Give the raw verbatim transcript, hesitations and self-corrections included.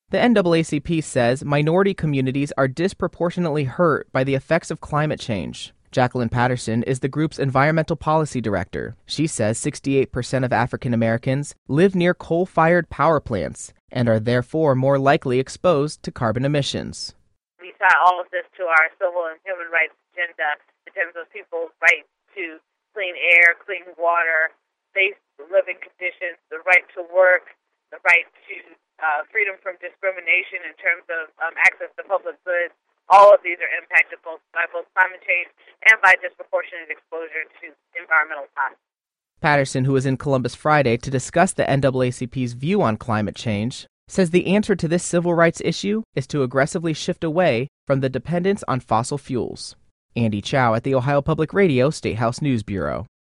The N double A C P says minority communities are disproportionately hurt by the effects of climate change. Jacqueline Patterson is the group's environmental policy director. She says sixty-eight percent of African Americans live near coal-fired power plants and are therefore more likely exposed to carbon emissions. We tie all of this to our civil and human rights agenda in terms of people's right to clean air, clean water, safe living conditions, the right to work, the right to uh, freedom from discrimination in terms of um, access to public goods. All of these are impacted both by both climate change and by disproportionate exposure to environmental toxins. Patterson, who was in Columbus Friday to discuss the N double A C P's view on climate change, says the answer to this civil rights issue is to aggressively shift away from the dependence on fossil fuels. Andy Chow at the Ohio Public Radio State House News Bureau.